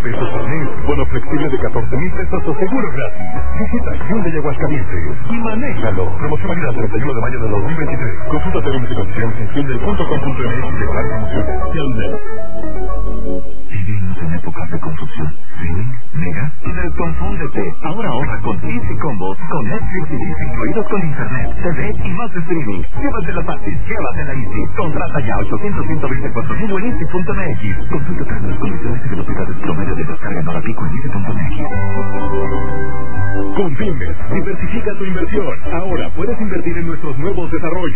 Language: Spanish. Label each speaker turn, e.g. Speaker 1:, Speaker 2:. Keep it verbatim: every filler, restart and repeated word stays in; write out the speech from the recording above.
Speaker 1: pesos al mes, bono flexible de catorce mil pesos o seguro gratis. Visita Hyundai Aguascalientes y manéjalo. Promoción válida el treinta y uno de mayo de dos mil veintitrés. Consulta términos y condiciones en hyundai punto com punto m x y de cada promoción. Hyundai.
Speaker 2: Vivimos en épocas de confusión. Streaming, mega y desconfúndete. Ahora ahorra con Easy Combos, con Netflix y Disney incluidos con internet, T V y más streaming. Llévatela fácil, llévatela Easy. Contrata ya ochocientos, ciento veinticuatro mil en easy punto m x. Consulta términos, condiciones y velocidades promedio de descarga en hora pico en easy punto m x.
Speaker 1: Con Pymes, diversifica tu inversión. Ahora puedes invertir en nuestros nuevos desarrollos.